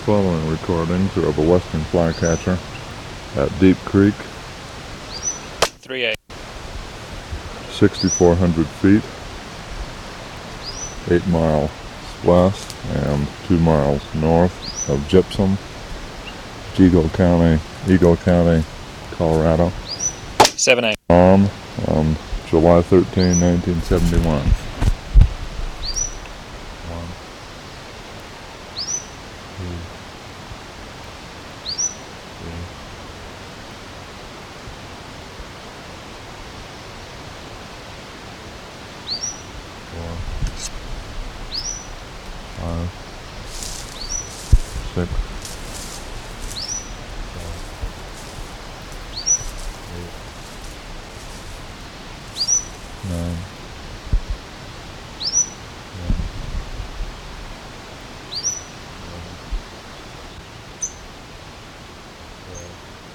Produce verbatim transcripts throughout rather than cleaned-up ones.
following recordings are of a western flycatcher at Deep Creek, three eight. sixty-four hundred feet, eight miles west and two miles north of Gypsum, Eagle County, Eagle County, Colorado. seven eight. On, on July thirteenth, nineteen seventy-one. One, two, three, four, five, six, seven, eight, nine, ten, eleven, twelve,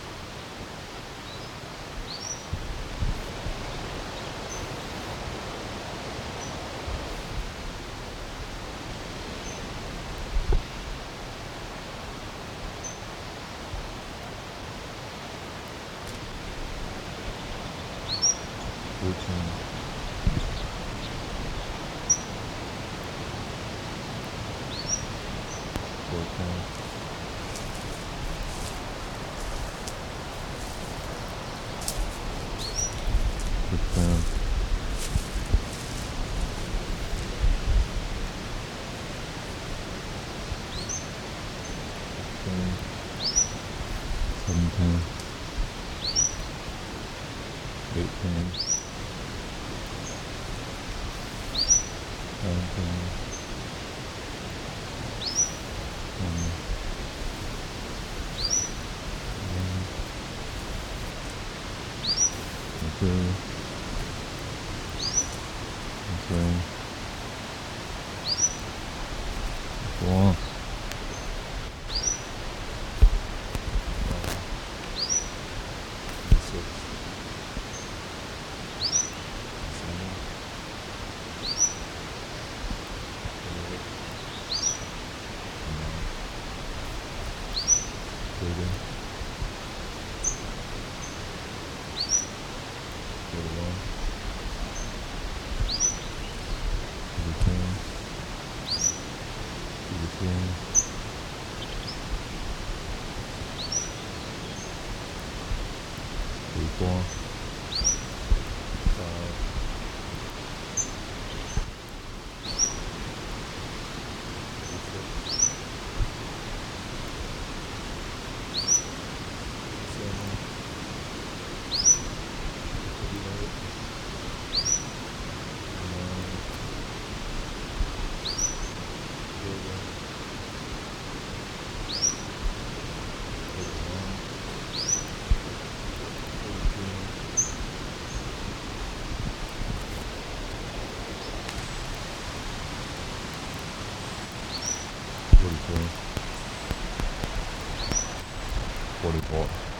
thirteen, fourteen, fifteen, sixteen, seventeen, eighteen, nineteen, twenty, twenty-two, twenty-three, twenty-four, twenty-six, twenty-seven, twenty-eight, thirty, thirty-one, thirty-two, thirty-three, thirty-four, thirty-five, thirty-six, thirty-seven, thirty-eight, thirty-nine, forty, forty-one, forty-two, forty-three, forty-four.